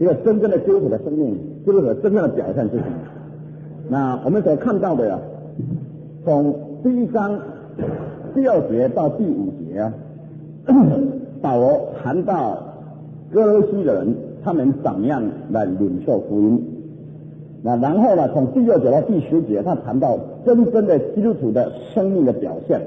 一个真正的基督徒的生命，基督徒的真正的表现是什么？那我们所看到的从第1章第2节到第5节保罗谈到哥罗西的人他们怎么样来领受福音。那然后呢，从第6节到第10节，他谈到真正的基督徒的生命的表现。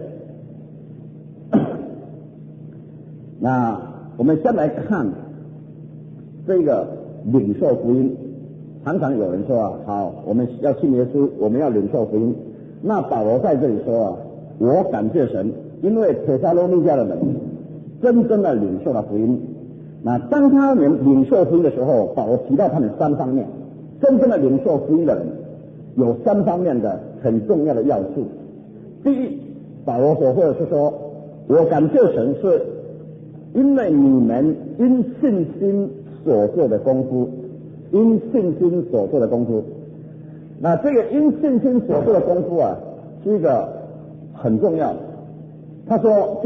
那我们先来看这个领受福音。常常有人说好，我们要信耶稣，我们要领受福音。那保罗在这里说我感谢神，因为帖撒罗尼迦的人真正的领受了福音。那当他们领受福音的时候，保罗提到他们3方面。真正的领受福音的人有3方面的很重要的要素。第一，保罗所说的是说，我感谢神，是因为你们因信心所做的功夫，因信心所做的功夫。那这个因信心所做的功夫是一个很重要。他说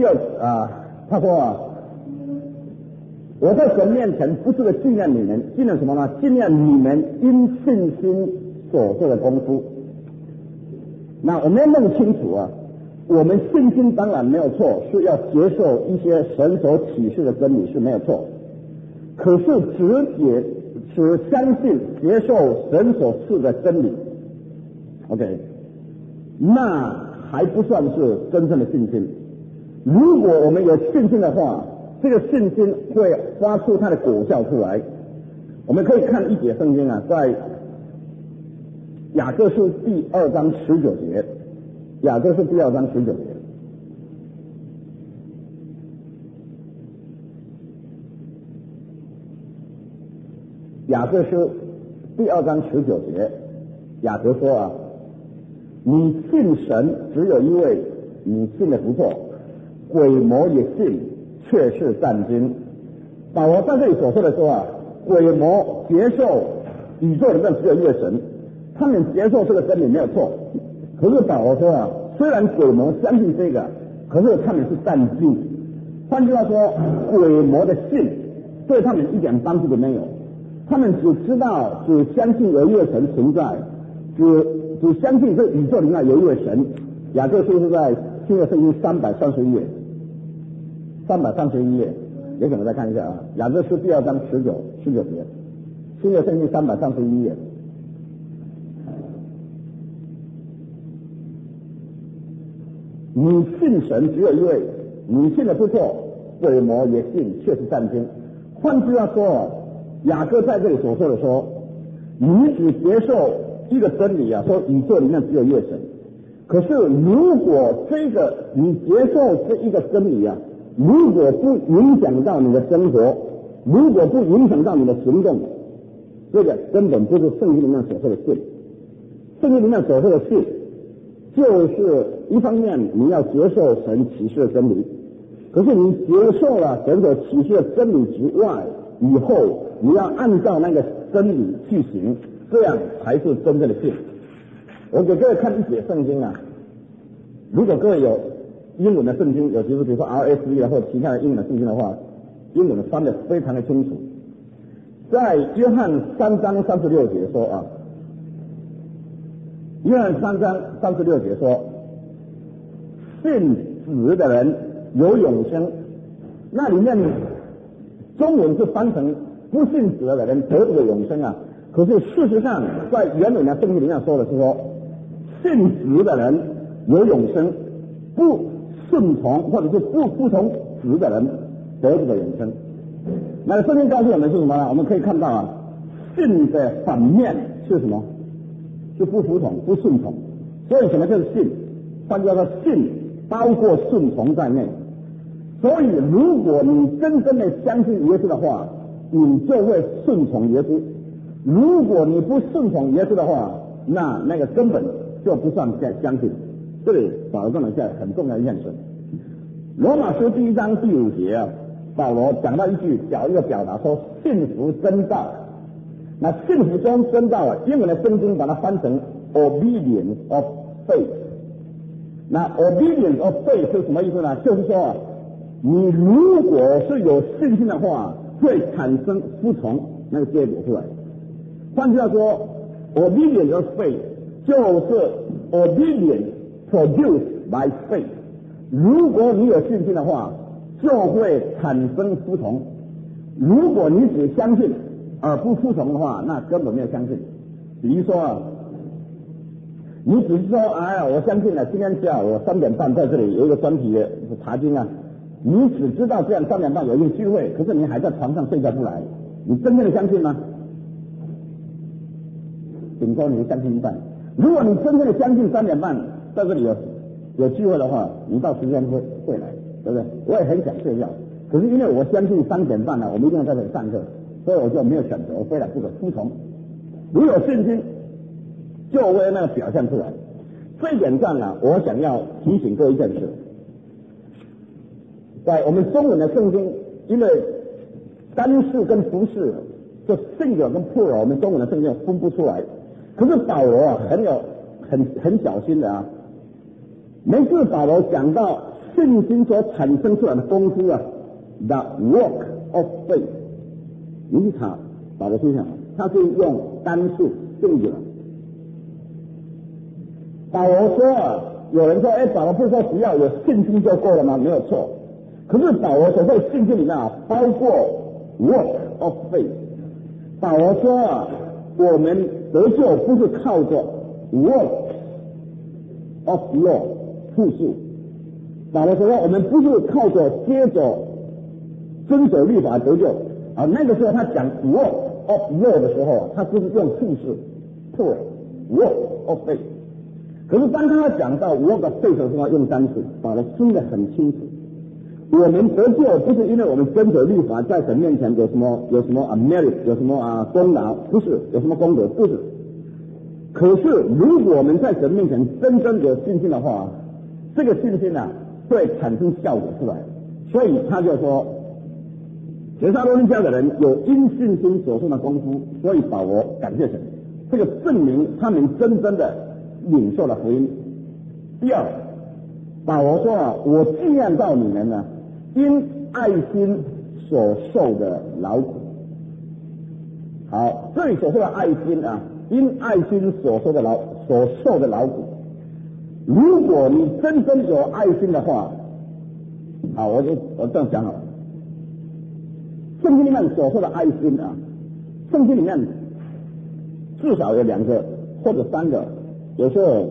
我在神面前不是个纪念你们，纪念什么呢？纪念你们因信心所做的功夫。那我们要弄清楚我们信心当然没有错，是要接受一些神所启示的真理是没有错。可是只相信接受神所赐的真理 ，OK， 那还不算是真正的信心。如果我们有信心的话，这个信心会发出它的果效出来。我们可以看一节圣经在雅各书第2章19节，雅各书第2章19节。雅各书第2章19节，雅各说你信神只有一位，你信的不错，鬼魔也信，却是战惊。保罗在这里所说的说鬼魔接受宇宙里面只有一位神，他们接受这个真理没有错。可是保罗说虽然鬼魔相信这个，可是他们是战惊。换句话说，鬼魔的信对他们一点帮助都没有。他们只相信有一位神存在，只相信这宇宙里面有一位神。雅各书是在新约圣经331页，331页，也给我们再看一下雅各书第2章19节，新约圣经331页。你信神只有一位，你信的不错，鬼魔也信，却是战惊。换句话说雅各在这里所说的说，你只接受一个真理说宇宙里面只有一位神。可是如果你接受这一个真理如果不影响到你的生活，如果不影响到你的行动，这个根本不是圣经里面所说的信。圣经里面所说的信，就是一方面你要接受神启示的真理，可是你接受了神所启示的真理之外，以后你要按照那个真理去行，这样才是真正的信。我给各位看一节圣经如果各位有英文的圣经，尤其是比如说 RSV 或者其他的英文的圣经的话，英文的翻得非常的清楚。在约翰3章36节说约翰3章36节说，信子的人有永生。那里面中文是翻成不信子的人得不了永生可是事实上在原本的圣经里面说的是说，信子的人有永生，不顺从或者是不服从子的人得不了永生。那圣经告诉我们是什么我们可以看到信的反面是什么？是不服从、不顺从。所以什么叫信？换句话说，信包括顺从在内。所以如果你真正的相信耶稣的话，你就会顺从耶稣。如果你不顺从耶稣的话，那个根本就不算相信。这里保罗讲了一下很重要的一件事。罗马书第1章第5节保罗讲到一个表达说，信服真道。那信服中真道英文的圣经把它翻成 obedience of faith。那 obedience of faith 是什么意思呢？就是说你如果是有信心的话，会产生服从。 那个结果出来。换句话说 ，obedience of faith 就是 obedience produced by faith。如果你有信心的话，就会产生服从；如果你只相信而不服从的话，那根本没有相信。比如说啊，你只是说，哎呀，我相信了，今天下午3点半在这里有一个专题的查经啊，你只知道这样3点半有一个聚会，可是你还在床上睡觉不来，你真正的相信吗？顶多你相信一半。如果你真正的相信3点半在这里有聚会的话，你到时间会来，对不对？我也很想睡觉，可是因为我相信3点半呢，我们一定要在这里上课，所以我就没有选择，我非得不可服从。如有信心，就会那个表现出来。这一点上呢，我想要提醒各位一件事，在我们中文的圣经，因为单数跟复数，就singular跟 plural， 我们中文的圣经分不出来。可是保罗啊，很小心的啊。每次保罗讲到信心所产生出来的功夫啊 ，the work of faith， 你去查保罗书上，他是用单数singular。保罗说啊，有人说，保罗不是说只要有信心就够了吗？没有错。可是保罗所说的信心里面啊，包括 work of faith。保罗说啊，我们得救不是靠着 work of law 复数。保罗说我们不是靠着接着遵守律法得救啊。那个时候他讲 work of law 的时候，他不是用复数 plural work of faith。可是当他讲到 work of faith 的时候，用单数，保罗听得很清楚。我们得救不是因为我们遵守律法，在神面前有什么merit， 有什么功劳，不是，有什么功德，不是。可是如果我们在神面前真正有信心的话，这个信心会产生效果出来。所以他就说，帖撒罗尼迦的人有因信心所受的功夫，所以保罗感谢神，这个证明他们真正的领受了福音。第二，保罗说我纪念到你们呢，因爱心所受的劳苦。好，这里所说的爱心因爱心所受的劳苦。如果你真正有爱心的话，好，我这样讲好了。圣经里面所说的爱心圣经里面至少有2个或者3个，有时候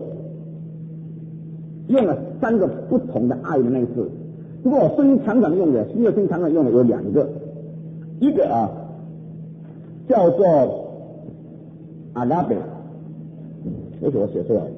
用了3个不同的爱的那个字。不过圣经常常用的，新约圣经常常用的有2个，一个叫做阿拉贝，这是我写出来的。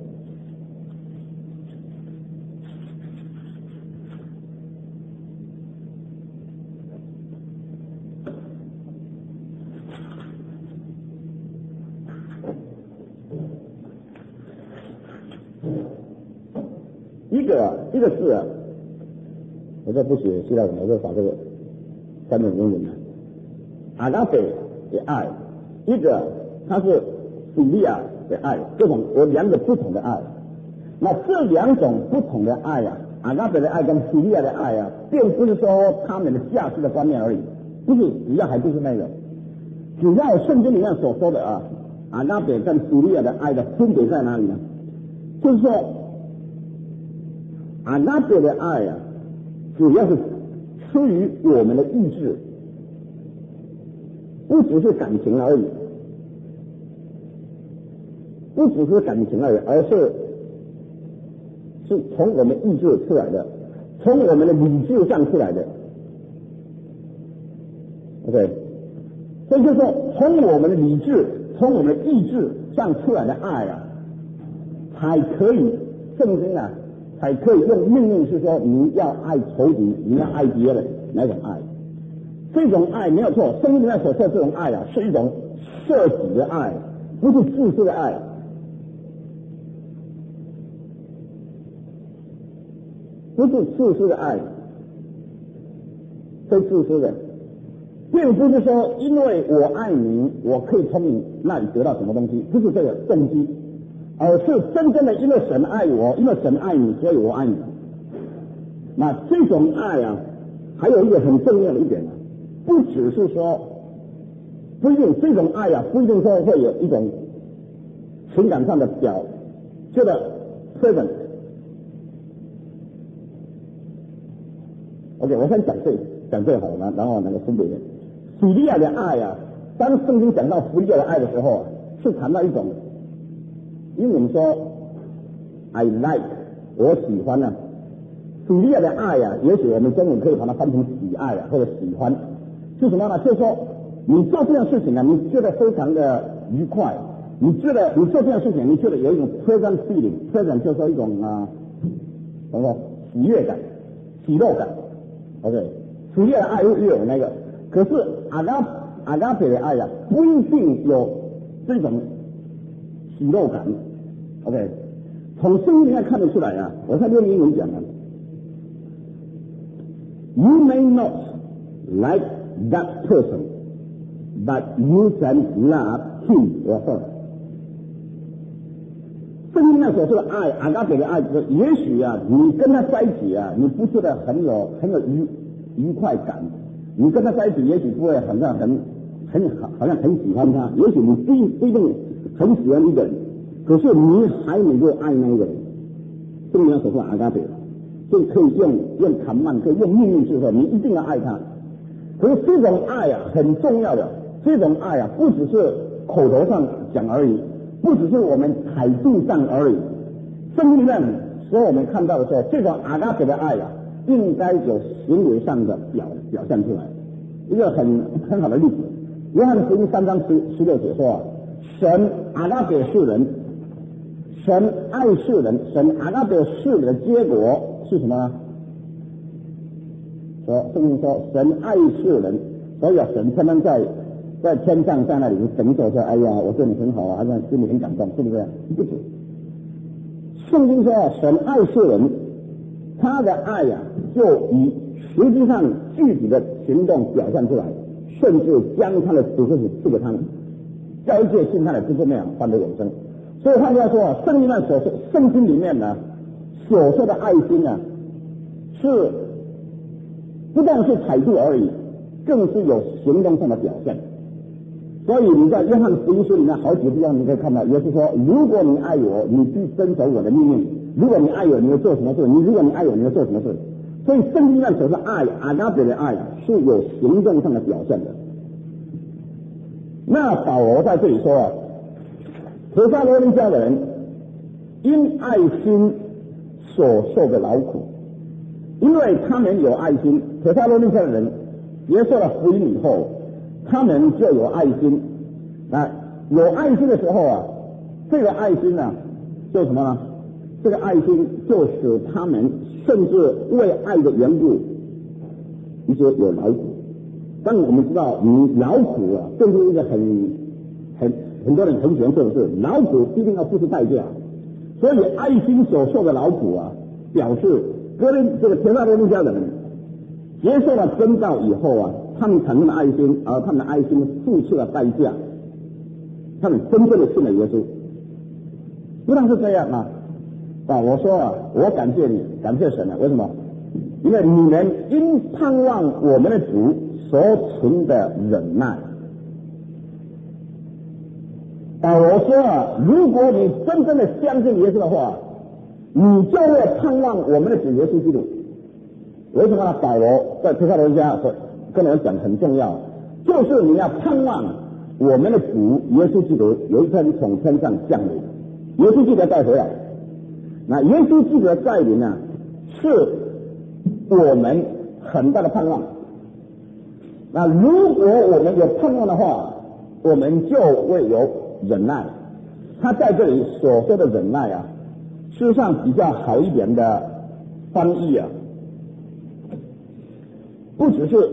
一个字我这不写希腊文，我就把这个3种英文阿拉贝的爱，一个它是比利亚的爱，这种有2个不同的爱。那这2种不同的爱阿拉贝的爱跟比利亚的爱并不是说他们的价值的观念而已，不是，主要还不是那个。主要圣经里面所说的阿拉贝跟比利亚的爱的分别在哪里呢？就是说阿拉贝的爱主要是出于我们的意志，不只是感情而已，而是从我们意志出来的，从我们的理智上出来的。OK， 所以就是说，从我们的理智、从我们的意志上出来的爱才可以，圣经才可以用命令是说你要爱仇敌，你要爱别人，那种爱。这种爱没有错，圣经里面所说的这种爱是一种舍己的爱，不是自私的爱。不是自私的爱，非自私的，并不是说因为我爱你，我可以从你那里得到什么东西，不是这个动机，而是真正的因为神爱我，因为神爱你，所以我爱你。那这种爱还有一个很重要的一点不只是说不一定这种爱啊，不一定说会有一种情感上的表这个 present。OK， 我先讲这好了，然后那个分别腓利亚的爱啊，当圣经讲到腓利亚的爱的时候啊，是谈到一种，因为我们说 I like 我喜欢啊，腓利亚的爱啊，也许我们中文可以把它翻成喜爱啊，或者喜欢，是什么呢？就是说你做这样事情啊，你觉得非常的愉快，你觉得你做这样事情，你觉得有一种 present feeling，present 就是说一种什么喜悦感、喜乐感。OK， 腓利亚的爱又有那个，可是阿嘎培的爱啊，不一定有这种喜乐感。OK， 从圣经里面看得出来啊，我看用英文讲啊 ，You may not like that person, but you can love him or her。圣经那所说的爱，阿嘎培的爱，也许啊，你跟他在一起啊，你不觉得很有愉快感，你跟他在一起，也许不会好像很喜欢他，也许你不一定很喜欢一个人，可是你还能够爱那一个人。圣经那所说的阿嘎培，就可以用command，可以用命令去说，你一定要爱他。可是这种爱啊，很重要的，这种爱啊，不只是口头上讲而已。不只是我们态度上而已，圣经里面所我们看到的说，这种阿嘎培的爱啊，应该有行为上的表现出来。一个很好的例子，约翰福音3章16节说啊，神阿嘎培世人，神爱世人，神阿嘎培世人的结果是什么呢？圣经说神爱世人，所以啊，神他们在天上在那里等着说，哎呀，我对你很好啊，好像心里很感动，是不是？不止。圣经说神爱世人，他的爱呀，就以实际上具体的行动表现出来，甚至将他的子孙赐给他们，叫一切信他的之后那样换得永生。所以换句话说，圣经里面呢所说的爱心呢，是不但是态度而已，更是有行动上的表现。所以你在约翰福音书里面好几个地方你可以看到，耶稣说，如果你爱我，你必遵守我的命令，如果你爱我，你要做什么事，如果你爱我，你要做什么事。所以圣经上所说爱，阿嘎培的爱啊，是有行动上的表现的。那保罗在这里说啊，帖撒罗尼迦的人因爱心所受的劳苦，因为他们有爱心，帖撒罗尼迦的人接受了福音以后，他们就有爱心。有爱心的时候啊，这个爱心呢，就什么呢？这个爱心就使他们甚至为爱的缘故，一些有劳苦。但我们知道，你劳苦啊，这是一个很多人很喜欢做的事，劳苦一定要付出代价。所以爱心所受的劳苦啊，表示这个帖撒罗尼迦的人接受了真道以后啊，他们产生了爱心，而他们的爱心付出了代价，他们真正的信了耶稣。不但是这样啊，我说啊，我感谢你，感谢神啊，为什么？因为你们因盼望我们的主所存的忍耐。保罗说啊，如果你真正的相信耶稣的话，你就会盼望我们的主耶稣基督。为什么呢？保罗在帖撒罗尼迦跟人讲很重要，就是你要盼望我们的主耶稣基督有一天从天上降临，耶稣基督带回来。那耶稣基督的带领呢，是我们很大的盼望。那如果我们有盼望的话，我们就会有忍耐。他在这里所说的忍耐啊，事实上比较好一点的翻译啊，不只是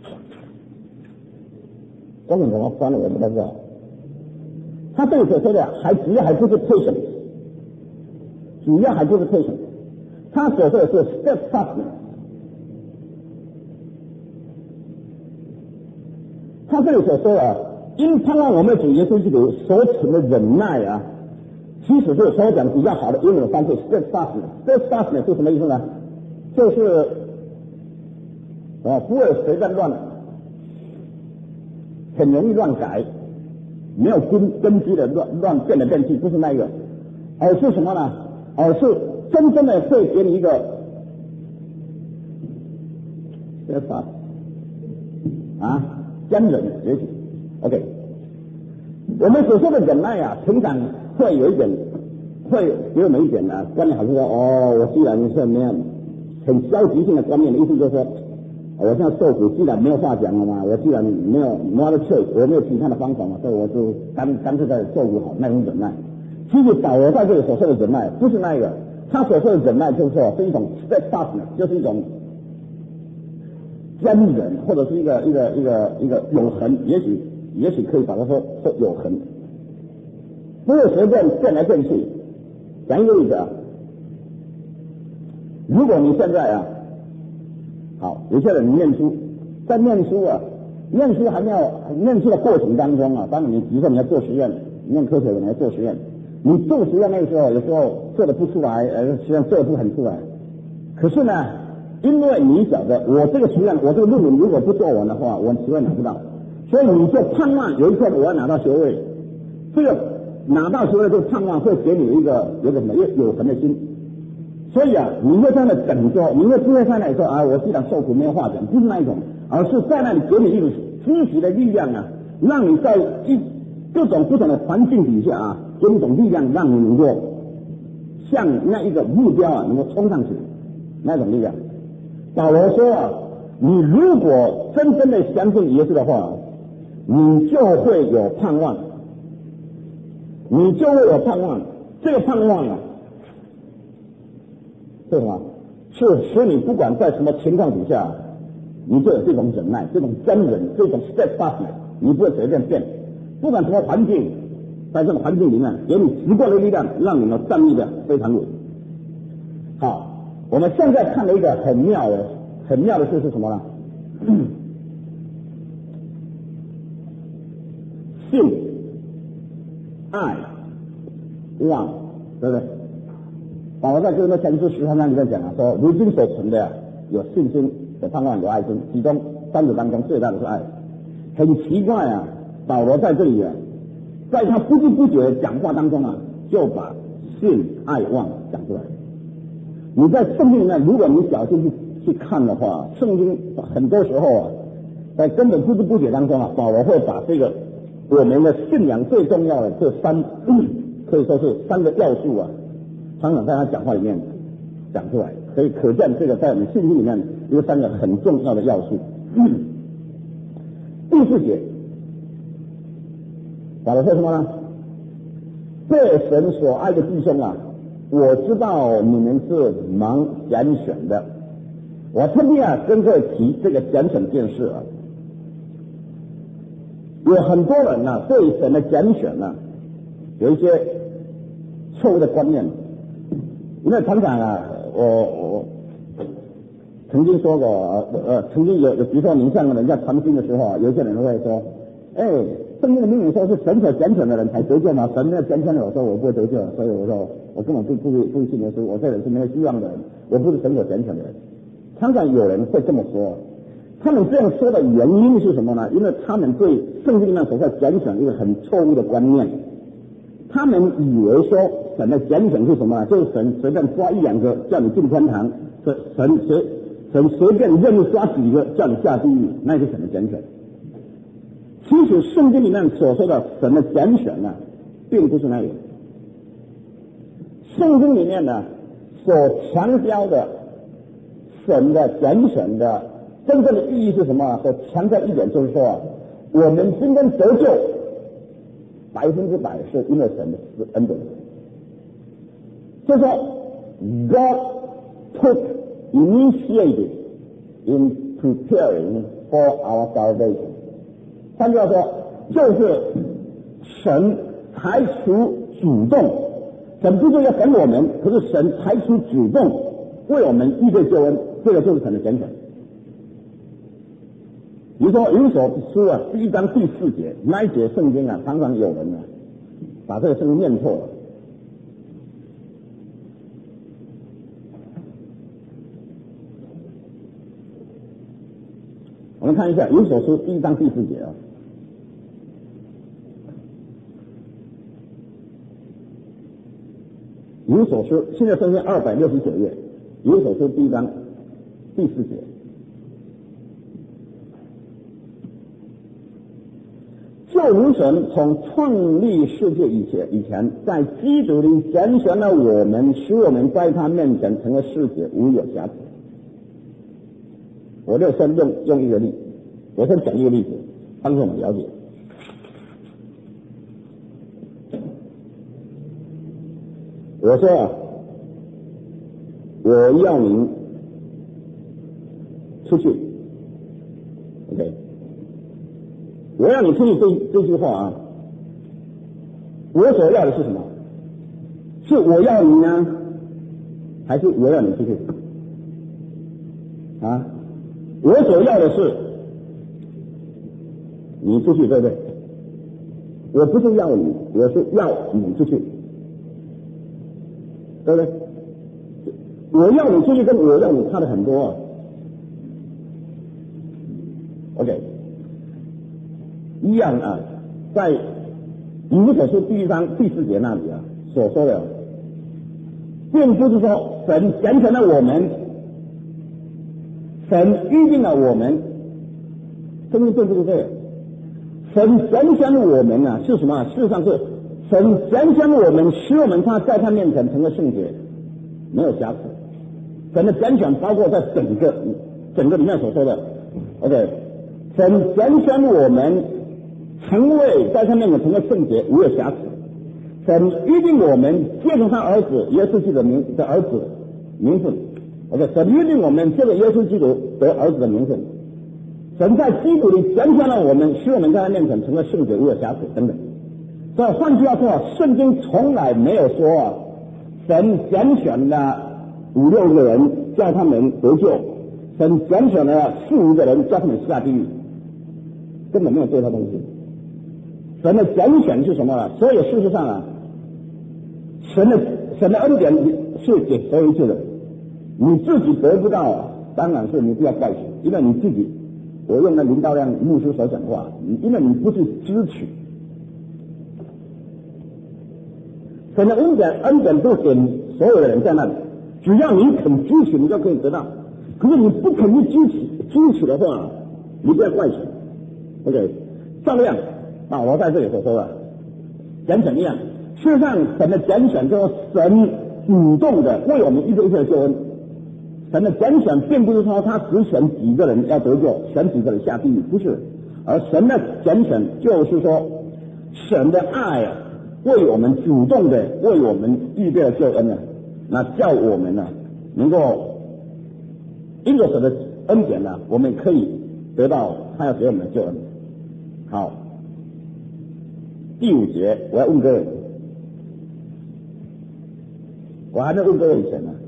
中文怎么翻的我不知道。他这里所说的主要还不是 patience， 主要还不是 patience， 他所说的是 steadfastness。他这里所说的因盼望我们主耶稣基督所存的忍耐啊，其实是所讲比较好的英文的翻译 steadfastness 是什么意思呢？就是不会随便乱很容易乱改，没有根基的乱变来变去，不是那个，而是什么呢？而是真正的会给你一个法坚忍也许 OK。我们所说的忍耐啊，通常会有一点，会给我们一点观念，好像说我既然是没有很消极性的观念的意思，就是说我现在受苦，既然没有话讲了嘛，我既然没有 other choice， 我没有其他的方法嘛，所以我就干脆在受苦好那种忍耐。其实保罗在这里所说的忍耐，不是那个，他所说的忍耐就是说是一种 steadfastness， 就是一种坚忍，或者是一个永恒，也许可以把它说永恒，不是随便变来变去。讲一个例子啊，如果你现在好，有些人念书，在念书还没有念书的过程当中当然你比如说你要做实验，念科学的你要做实验，你做实验那个时候有时候做得不出来，实际上做得不很出来，可是呢，因为你晓得我这个实验，我这个论文如果不做完的话，我学位拿不到，所以你就盼望有一天我要拿到学位，这个拿到学位这个盼望会给你有个什么有恒的心。所以你会在那等着，你会不会在那里说我既然受苦没有话讲，不是那一种，而是在那里给你一种积极的力量让你在各种不同的环境底下给你一种力量，让你能够向那一个目标能够冲上去，那种力量。保罗说你如果真正的相信耶稣的话，你就会有盼望，你就会有盼望。这个盼望是什么？是使你不管在什么情况底下，你就有这种忍耐，这种坚忍，这种 steadfastness， 你不会随便变。不管什么环境，在这个环境里面，给你直观的力量，让你们站立的非常稳。好，我们现在看了一个很妙的事是什么呢？信、爱、望，对不对？保罗在哥林多前书13章里面讲说，如今所存的有信心、有盼望、有爱心，其中三者当中最大的是爱。很奇怪保罗在这里在他不知不觉讲话当中就把信、爱、望讲出来。你在圣经里面，如果你小心去看的话，圣经很多时候在根本不知不觉当中保罗会把这个我们的信仰最重要的这可以说是三个要素常常在他讲话里面讲出来，所以可见这个在我们信心里面有三个很重要的要素。第4节，保罗说什么呢？被神所爱的弟兄我知道你们是蒙拣选的。我特别跟各位提这个拣选这件事有很多人对神的拣选有一些错误的观念。因为常常我曾经说过曾经有比如说您向人家传信的时候有些人会说圣经的命令说是神所拣选的人才得救嘛，神没有拣选的，我说我不会得救，所以我说我根本不信耶稣，我这人是没有希望的人，我不是神所拣选的人。常常有人会这么说，他们这样说的原因是什么呢？因为他们对圣经里面所说拣选一个很错误的观念，他们以为说神的拣选是什么呢？就是神随便抓1、2个叫你进天堂，神随便任意抓几个叫你下地狱，那是神的拣选。其实圣经里面所说的神的拣选并不是那个。圣经里面所强调的神的拣选的真正的意义是什么？所强调一点就是说我们今天得救100%是因为神的恩典。就是说 God took initiative in preparing for our salvation。换句话说，就是神采取主动，神不是要等我们，可是神采取主动为我们预备救恩，这个就是神的拣选。比如说以弗所书1章第4节那一节圣经常常有人把这个圣经念错了。我们看一下以弗所书1章第4节有所书，现在圣经269页，有所书第1章第4节。就如神从创立世界以前，在基督里拣选了我们，使我们在他面前成为世界无有瑕疵。我就先用一个例子，我先讲一个例子，帮助我们了解。我说我要你出去 ，OK。我要你出去这句话啊，我所要的是什么？是我要你呢，还是我要你出去？啊，我所要的是你出去，对不对？我不是要你，我是要你出去，对不对？我要你出去跟我要你差的很多啊。OK。一样啊，在以弗所书第1章第4节那里啊所说的，并不是说神拣选了我们，神预定了我们，圣经并不是这样。神拣选我们啊是什么？事实上是神拣选我们，使我们在他面前成为圣洁，没有瑕疵。神的拣选包括在整个里面所说的 ，OK， 神拣选我们。成为在他面前成为圣洁，无有瑕疵。神预定我们借着他儿子耶稣基督的儿子名分 ，OK， 神预定我们借着耶稣基督得儿子的名分。神在基督里拣选了我们，使我们在他面前成为圣洁，无有瑕疵等等。所以换句话说，圣经从来没有说神拣选了5、6个人叫他们得救，神拣选了4、5个人叫他们下地狱，根本没有这套东西。神的拣选是什么呢？所以事实上啊，神的恩典是给所有一切的，你自己得不到啊，当然是你不要怪神，因为你自己，我用了林道亮牧师所讲的话，因为你不是支取，神的恩典都给所有的人在那里，只要你肯支取，你就可以得到。可是你不肯去支取的话，你不要怪神。OK， 照样。保罗在这里所说的拣选一样，事实上神的拣选就是神主动的为我们预备一切的救恩。神的拣选并不是说他只选几个人要得救，选几个人下地狱，不是。而神的拣选就是说神的爱啊，为我们主动的为我们预备了救恩呢，那叫我们呢能够因着神的恩典呢，我们可以得到他要给我们的救恩。好。第5节，我要问各位，我还没问各位以前呢。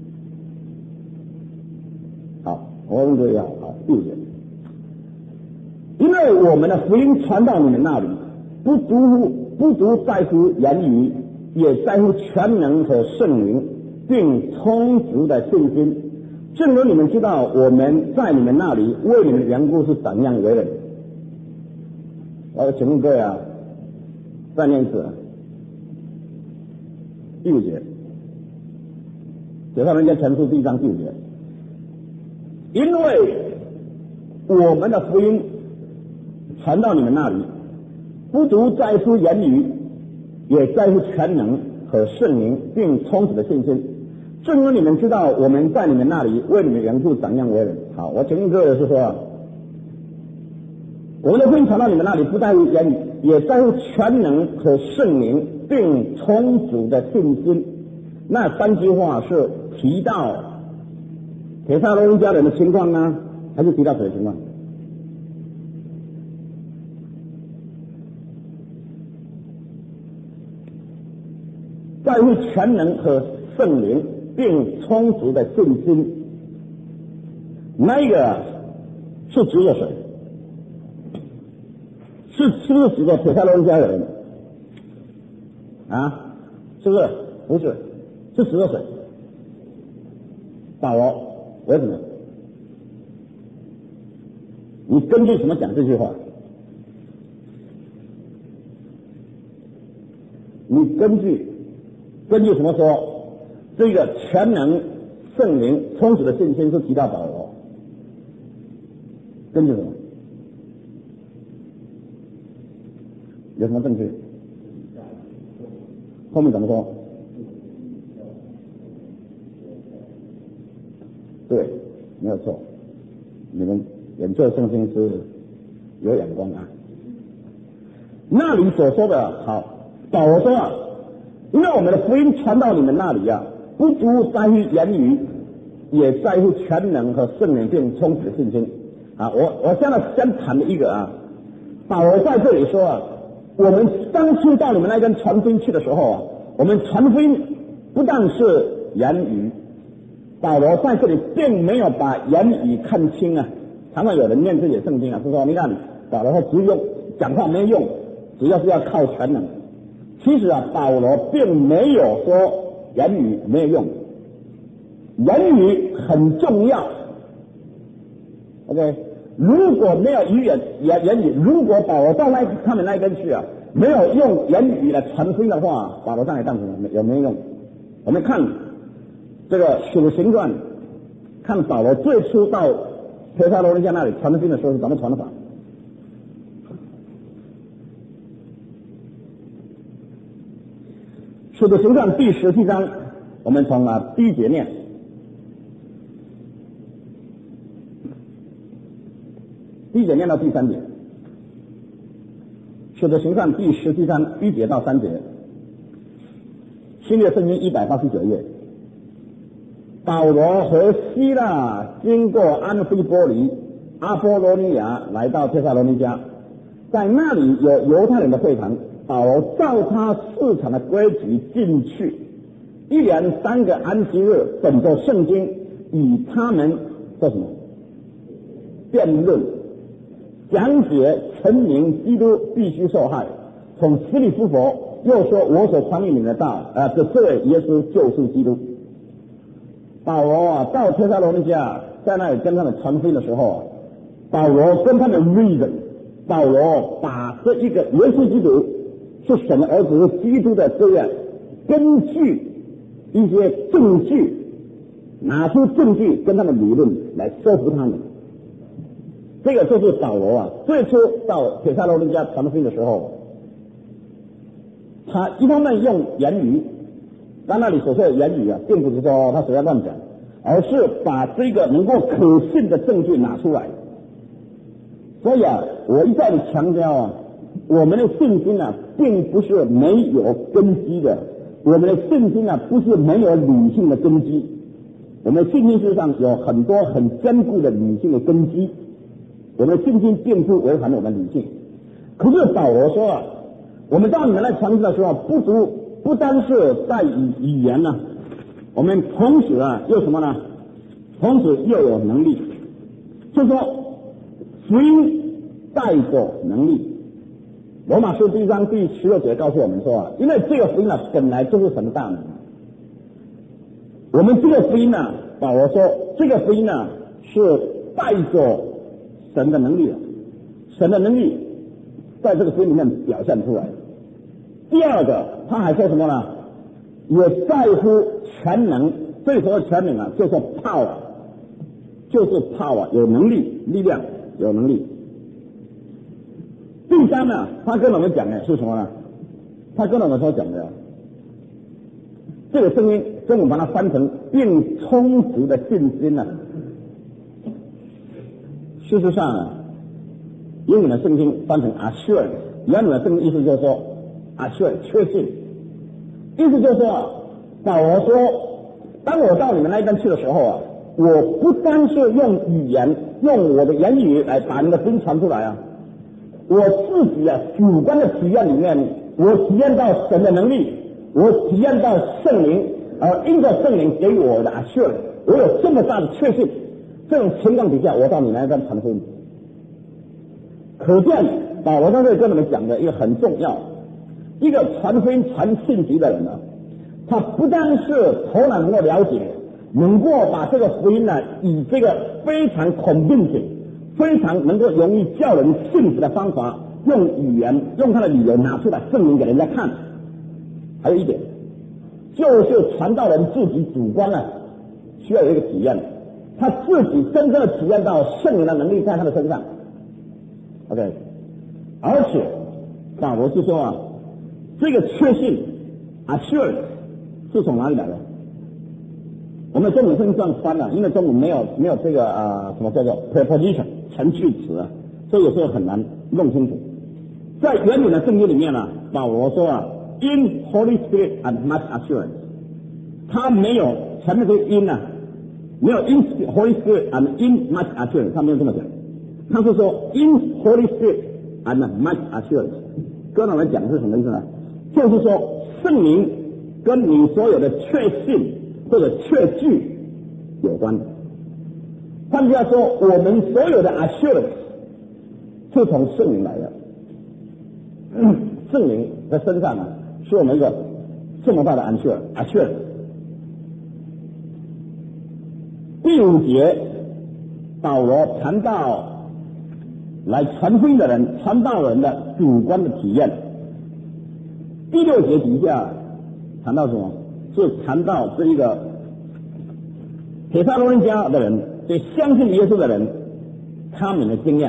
好，我要问各位好，第5节，因为我们的福音传到你们那里，不独在乎言语，也在乎全能和圣灵，并充足的信心。正如你们知道，我们在你们那里为你们的缘故是怎样为人。我要请问各位啊。再念一次，第5节，铁撒罗尼迦前书第1章第5节，因为我们的福音传到你们那里，不独在乎言语，也在乎全能和圣灵，并充足的信心。正如你们知道，我们在你们那里为你们缘故怎样为人。好，我请问各位是说，我们的福音传到你们那里，不在乎言语，也在乎全能和圣灵，并充足的信心。那3句话是提到铁撒罗尼迦人的情况呢，还是提到谁的情况？在乎全能和圣灵，并充足的信心。那个是指着谁？是不是指着铁撒罗尼迦人啊？是不是？不是，是指着谁？保罗。为什么？你根据什么讲这句话？你根据什么说这个全能圣灵充足的信心是提到保罗，根据什么？有什么证据？后面怎么说？对，没有错。你们研究圣经是有眼光啊。那里所说的好，保罗说啊，因为我们的福音传到你们那里啊，不足在于言语，也在乎全能和圣灵并充实的信心啊。我现在先谈的一个啊，保罗在这里说啊，我们当初到你们那边传福音去的时候啊，我们传福音不但是言语，保罗在这里并没有把言语看清啊。常常有人念这些圣经啊，是说你看保罗说只用讲话没用，主要是要靠全能。其实啊，保罗并没有说言语没有用，言语很重要。OK， 如果没有言语，如果保罗到他们那边去啊，没有用言语来传福音的话，保罗上来干什么？有没有用？我们看这个使徒行传，看保罗最初到帖撒罗尼迦那里传福音的时候是怎么传的法？使徒行传第17章，我们从第一节念。第一节念到第3节，使徒行传第17章1节到3节，新约圣经189页。保罗和希腊经过安菲波里、阿波罗尼亚，来到帖撒罗尼迦，在那里有犹太人的会堂。保罗照他市场的规矩进去，一连3个安息日，本着圣经与他们做什么？辩论。讲解陈明基督必须受害，从死里复活，又说我所传给你们的道，这位耶稣就是基督。保罗啊，到帖撒罗尼迦，在那里跟他们传福音的时候啊，保罗跟他们 reason， 保罗把这一个耶稣基督是神的儿子，是基督的这样，根据一些证据，拿出证据跟他们理论来说服他们。这个就是保罗啊，最初到帖撒罗尼迦传福音的时候，他一方面用言语，但那里所说的言语啊，并不是说他随便乱讲，而是把这个能够可信的证据拿出来。所以啊，我一再的强调啊，我们的信心啊，并不是没有根基的，我们的信心啊，不是没有理性的根基，我们信心事实上有很多很坚固的理性的根基。我们的信心并不违反我们理性，可是保罗说啊，我们到你们来传福音的时候，不单是在语言呢，我们同时啊又什么呢？同时又有能力，就是说福音带着能力。罗马书第1章第16节告诉我们说啊，因为这个福音本来就是神的大能，我们这个福音保罗说这个福音是带着神的能力，神的能力在这个福音里面表现出来。第二个，他还说什么呢？也在乎全能，这时候全能就是 power， 就是 power， 有能力、力量、有能力。第三呢，他跟我们讲的是什么呢？他跟我们所讲的，这个声音跟我们把它翻成并充足的信心呢。事实上英文的圣经翻成 assurance， 原文的圣经意思就是说 assurance 确信，意思就是说，保罗说，当我到你们那边去的时候啊，我不单是用语言，用我的言语来把你的福音传出来啊，我自己主观的体验里面，我体验到神的能力，我体验到圣灵，因着圣灵给我的 assurance， 我有这么大的确信。这种情况底下，我到你那边传福音，可见保罗在这里跟你们讲的一个很重要，一个传福音传信息的人他不但是头脑能够了解，能够把这个福音以这个非常convincing、非常能够容易叫人信服的方法，用语言、用他的理由拿出来证明给人家看。还有一点， 就是传道人自己主观需要有一个体验，他自己真正的体验到圣灵的能力在他的身上。OK， 而且保罗是说这个确信 assurance 是从哪里来的？我们中文是这样翻的，因为中文没有这个什么叫做 preposition 程序词所以有时候很难弄清楚。在原本的圣经里面保罗说in Holy Spirit and much assurance， 他没有前面这个 in 没有 in Holy Spirit and in much assurance， 他没有这么讲，他是说 in Holy Spirit and much assurance。跟我们讲是什么意思呢？就是说圣灵跟你所有的确信或者确据有关。换句话说，我们所有的 assurance 是从圣灵来的。圣灵的身上是我们一个这么大的 assurance。第5节，保罗谈到来传福音的人、传道人的主观的体验。第6节底下谈到什么？是谈到这一个帖撒罗尼迦的人，对相信耶稣的人，他们的经验。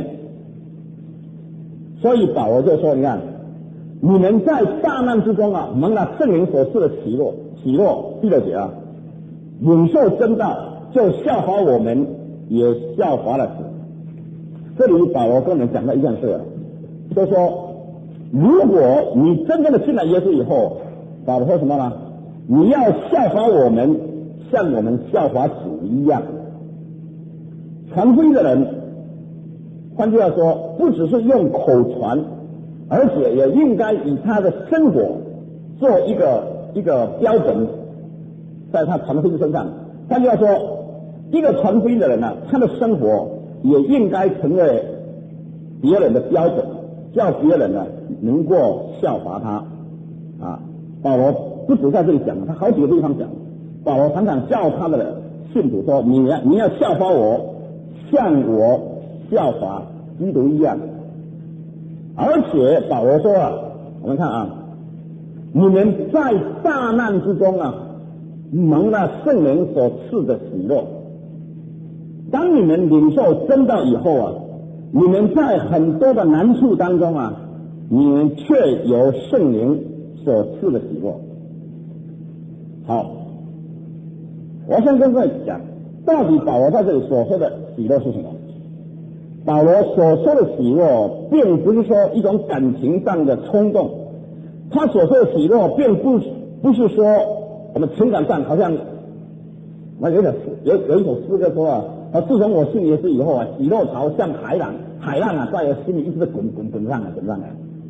所以保罗就说：“你看，你们在大难之中蒙了圣灵所赐的喜乐。第6节领受真道，就效法我们，也效法了主。”这里保罗跟我们讲到一件事就是说，如果你真正的信了耶稣以后，保罗说什么呢？你要效法我们，像我们效法主一样。传福音的人，换句话说，不只是用口传，而且也应该以他的生活做一个标准，在他传福音身上。换句话说，一个传福音的人他的生活也应该成为别人的标准，叫别人能够效法他保罗不止在这里讲，他好几个地方讲。保罗常常叫他的信徒说：“你要效法我，像我效法基督一样。”而且保罗说我们看你们在大难之中蒙了圣灵所赐的喜乐。当你们领受真道以后你们在很多的难处当中你们却有圣灵所赐的喜乐。好，我先跟各位讲，到底保罗在这里所说的喜乐是什么？保罗所说的喜乐，并不是说一种感情上的冲动，他所说的喜乐，并不是说我们情感上好像，有一首诗歌说自从我信耶稣以后喜乐潮像海浪在我心里一直滚上来。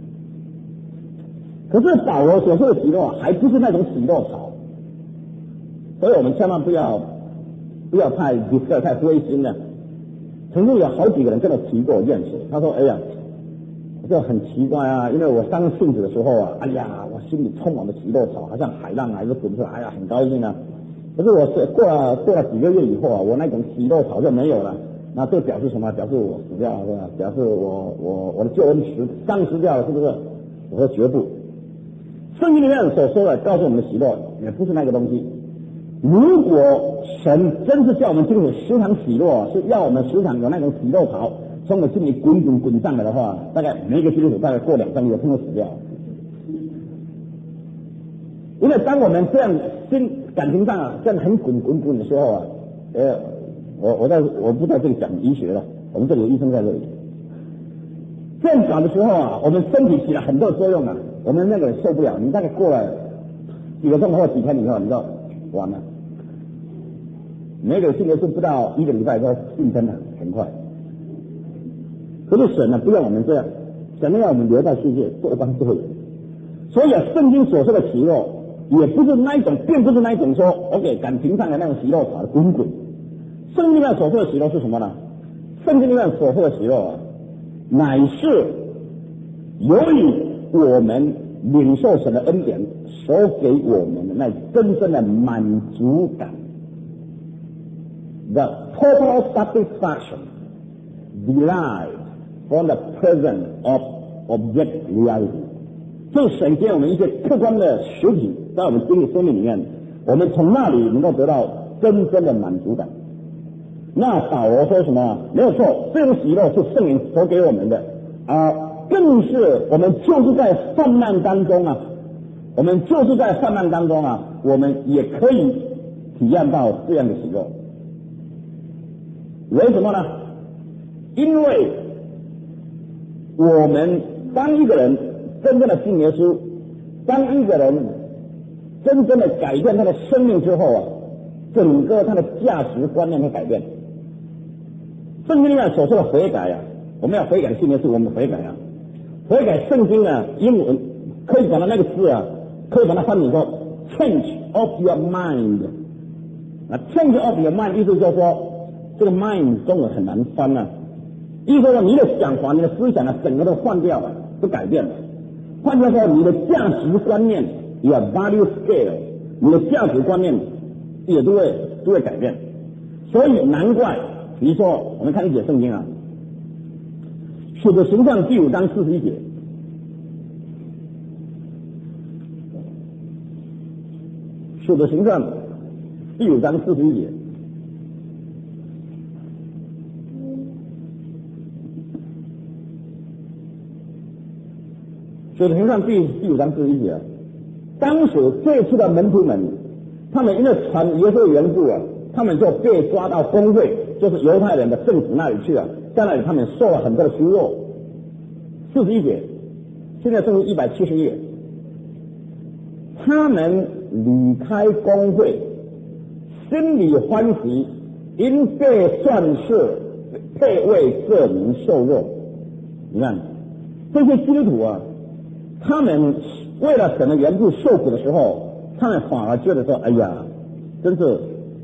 可是保罗所说的喜乐还不是那种喜乐潮，所以我们千万不要太灰心了。曾经有好几个人跟我提过验水，他说：“哎呀，这很奇怪因为我刚信主的时候哎呀，我心里充满了喜乐潮，好像海浪一直滚出来，哎呀，很高兴可是我过了几个月以后我那种喜乐潮就没有了。那这表示什么？表示我死掉了，是吧？表示我的救恩丧失掉了，是不是？”我说绝不。圣经里面所说的告诉我们的喜乐也不是那个东西。如果神真是叫我们进入时常喜乐，是要我们时常有那种喜乐潮从我们心里滚上来的话，大概每一个基督徒大概过2-3个月就会死掉。因为当我们这样感情上这样很滚的时候我不在这里讲医学了，我们这里有医生在这里。这样搞的时候我们身体起了很多作用我们那个人受不了。你大概过了几个钟头或几天以后，你就完了。每个人信耶稣不到1个礼拜都病真的很快。可是神不让我们这样，神让我们留在世界做一帮社会人。所以圣经所说的喜乐也不是那一种，并不是那一种说 OK 感情上的那种喜乐潮的滚。圣经里面所说的喜乐是什么呢？圣经里面所说的喜乐乃是由于我们领受神的恩典所给我们的那真正的满足感。The total satisfaction derived from the presence of object reality， 这神给我们一些客观的实体在我们经历生命里面，我们从那里能够得到真正的满足感。那保罗说什么？没有错，这种喜乐是圣灵所给我们的更是我们就是在患难当中我们也可以体验到这样的喜乐。为什么呢？因为我们当一个人真正的信耶稣，当一个人真正的改变他的生命之后整个他的价值观念会改变。圣经里面所说的悔改我们要悔改信耶稣，我们悔改悔改圣经英文可以把它那个字可以把它翻译说 change of your mind。change of your mind 意思就是说，这个 mind 中文很难翻意思说你的想法、你的思想整个都换掉了，都改变了。换句话说，你的价值观念 your value scale， 你的价值观念也都会改变。所以难怪，比如说我们看一节圣经使徒行传第5章41节，使徒行传第5章41节，使徒行传第5章41节，当时最初的门徒们，他们因为传耶稣的缘故他们就被抓到公会，就是犹太人的政府那里去了，在那里他们受了很多的羞辱。41节，现在正是170页，他们离开公会，心里欢喜，因被算是配为这名受肉。你看这些基督徒他们为了神的缘故受苦的时候，他们反而觉得说，哎呀，真是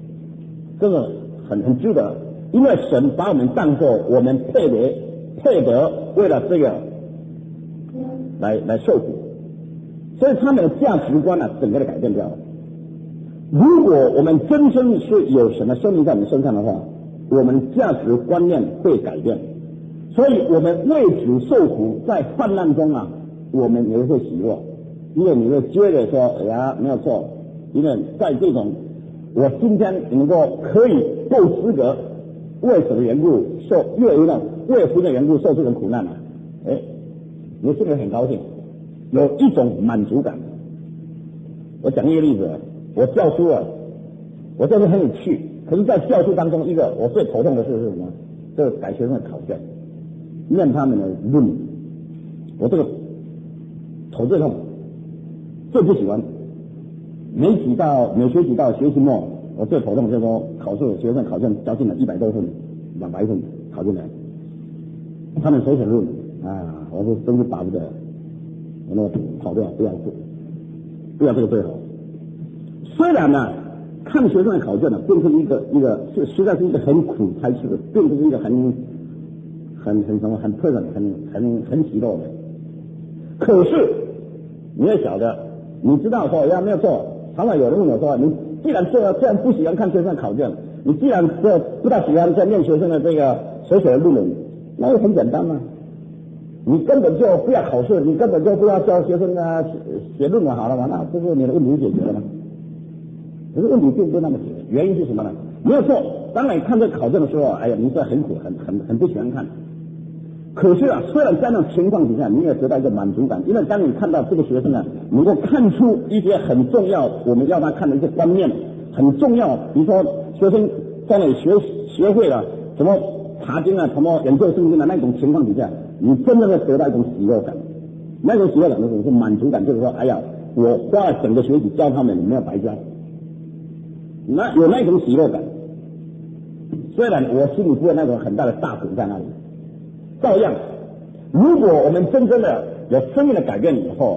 很值得，因为神把我们当作我们配得为了这个来受苦，所以他们的价值观整个的改变掉了。如果我们真正是有神的生命在我们身上的话，我们价值观念会改变。所以我们为主受苦，在患难中我们也会喜乐，因为你会觉得说，哎呀，没有错，因为在这种我今天能够可以够资格为什么缘故为福的缘故受这种苦难你心里很高兴，有一种满足感。我讲一个例子，我教书我教书很有趣，可是在教书当中，一个我最头痛的事是什么？就是改学生的考卷，念他们的论文，我这个头最痛，最不喜欢。每学期到学期末，我最头痛就是说考试学生考卷交进来100多分，200分考进来，他们手写论文我说真是巴不得我那个跑掉，不要这个最好。虽然看学生的考卷变成一个实在是一个很苦差事，变成一个很什么很pleasant很喜乐的。可是你也晓得，你知道说没有错，常常有人问我说，你既然不喜欢看学生的考卷，你既然不大喜欢在念学生的这个手写的论文，那就很简单你根本就不要考试，你根本就不要教学生写论文好了嘛，那不是你的问题解决了吗？可是问题并不那么解决，原因是什么呢？没有错，当然你看这个考卷的时候，哎呀，你是很苦，很不喜欢看。可是虽然在那种情况底下，你也得到一个满足感，因为当你看到这个学生能够看出一些很重要，我们要他看的一些观念很重要，比如说学生在那里学会了什么查经什么研究圣经的那种情况底下，你真的会得到一种喜乐感。那种喜乐感就是满足感，就是说，哎呀，我花了整个学期教他们，没有白教。有那种喜乐感，虽然我心里不会那种很大的大苦在那里，照样，如果我们真正的有生命的改变以后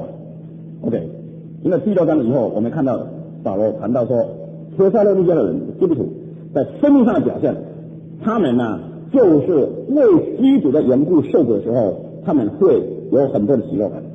OK， 因为第6章以后，我们看到保罗谈到说，帖撒罗尼迦的人基督徒在生命上的表现，他们就是为基督的缘故受苦的时候，他们会有很多的喜乐感。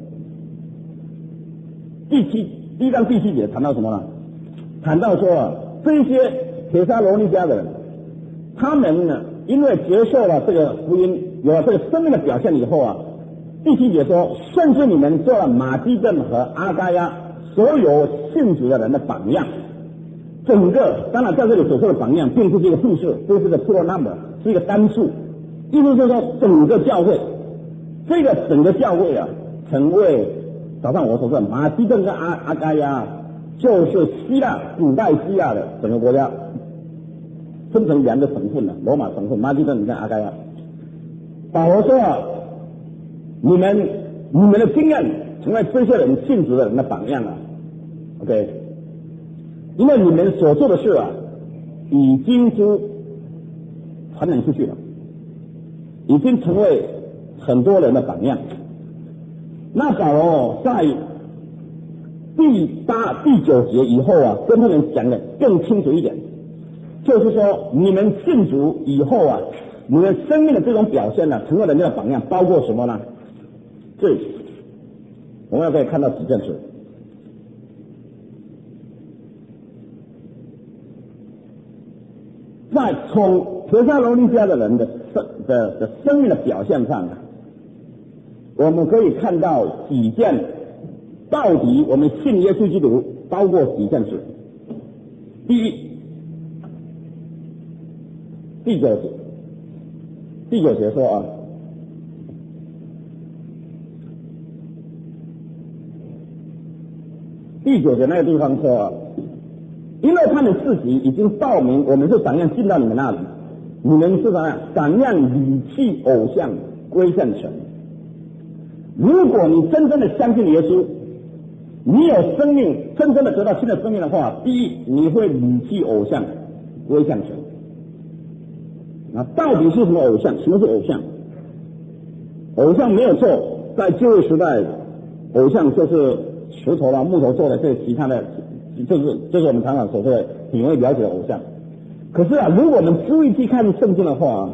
第1章第7节谈到什么呢？谈到说这些帖撒罗尼迦的人，他们因为接受了这个福音，有了这个生命的表现以后第7节说，甚至你们做了马其顿和阿该亚所有信主的人的榜样。整个当然在这里所说的榜样，并不是一个复数，不是一个 plural number， 是一个单数。意思就是说，整个教会，这个整个教会啊，成为早上我所说的马其顿跟阿该亚，就是希腊古代希腊的整个国家分成两个省份了，罗马省份马其顿跟阿该亚。保罗说啊，你们的经验成为这些人信主的人的榜样啊 ，OK， 因为你们所做的事啊，已经是传染出去了，已经成为很多人的榜样。那保罗在第9节以后啊，跟他们讲的更清楚一点，就是说你们信主以后啊，你们生命的这种表现呢，成为人家的榜样，包括什么呢？这里我们可以看到几件事。在从帖撒罗尼迦的人的生命的表现上啊，我们可以看到几件，到底我们信耶稣基督包括几件事。第一，第九节说啊，第9节那个地方说啊，因为他们自己已经报明我们是怎样进到你们那里，你们是怎样离弃偶像归向神。如果你真正的相信耶稣，你有生命，真正的得到新的生命的话，第一，你会离弃偶像归向神。那到底是什么偶像？什么是偶像？偶像没有错，在旧约时代，偶像就是石头啦、木头做的，这其他的，就是我们常常所说的你会了解的偶像。可是啊，如果我们注意去看圣经的话，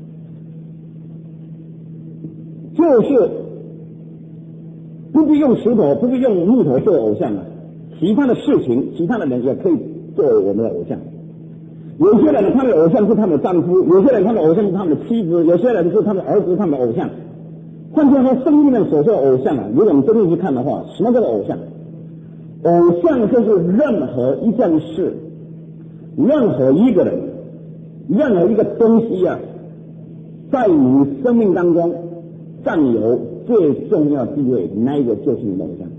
就是不必用石头，不必用木头做偶像啊，其他的事情，其他的人也可以作为我们的偶像。有些人他们的偶像是他们的丈夫，有些人他们的偶像是他们的妻子，有些人是他们的儿子，他们的偶像。换句话说，圣经里面所说的偶像啊，如果你真正去看的话，什么叫做偶像？偶像就是任何一件事，任何一个人，任何一个东西啊，在你生命当中占有最重要地位，那一个就是你的偶像。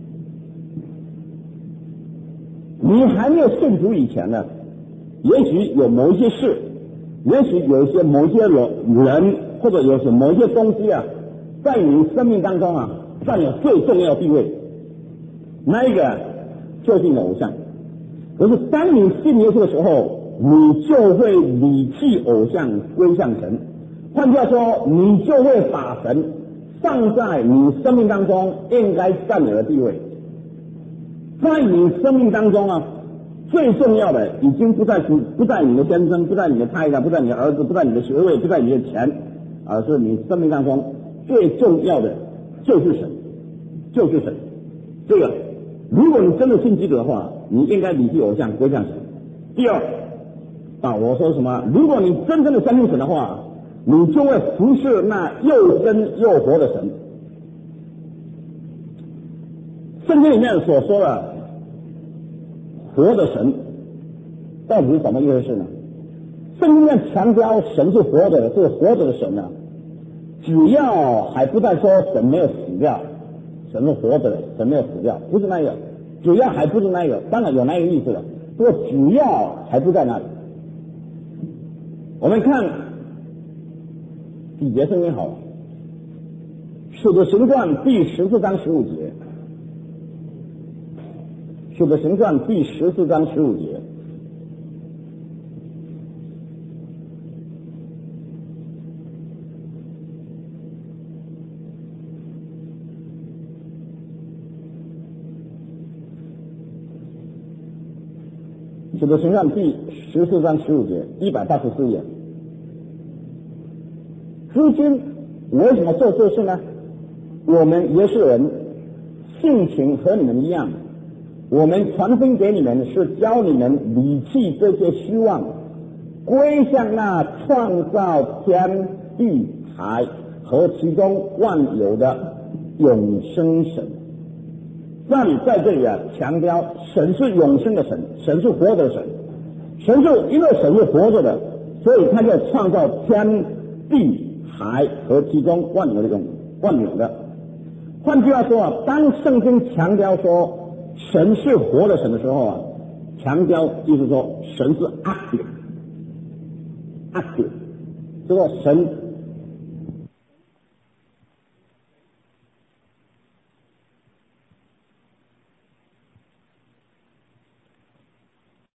你还没有信主以前呢，也许有某一些事，也许有一些某一些人，或者有某一些东西啊，在你生命当中啊占有最重要地位，那一个就是你的偶像。可是当你信耶稣的时候，你就会离弃偶像归向神。换句话说，你就会把神放在你生命当中应该占有的地位。在你生命当中啊，最重要的已经不在你的先生，不在你的太太，不在你的儿子，不在你的学位，不在你的钱，而是你生命当中最重要的就是神，就是神。这个，如果你真的信基督的话，你应该离弃偶像归向神。第二，保罗说什么？如果你真正的相信神的话，你就会服侍那又真又活的神。圣经里面所说的活的神，到底是怎么一回事呢？圣经里面强调神是活的，是活着的神啊。只要还不再说神没有死掉，神是活着的，神没有死掉，不是那个。只要还不是那个，当然有那个意思了。不过只要还不在那里。我们看几节圣经好了，使徒行传第14章15节，使徒行传第14章15节。使徒行传第14章15节，184页。如今为什么做这事呢？我们也是人，性情和你们一样。我们传福音给你们，是教你们离弃这些虚妄，归向那创造天地海和其中万有的永生神。 那你在这里强调神是永生的神，神是活的神，神是因为神是活着的，所以他就创造天地海和其中万有的。换句话说当圣经强调说神是活的神的时候强调就是说神是 active， 这个神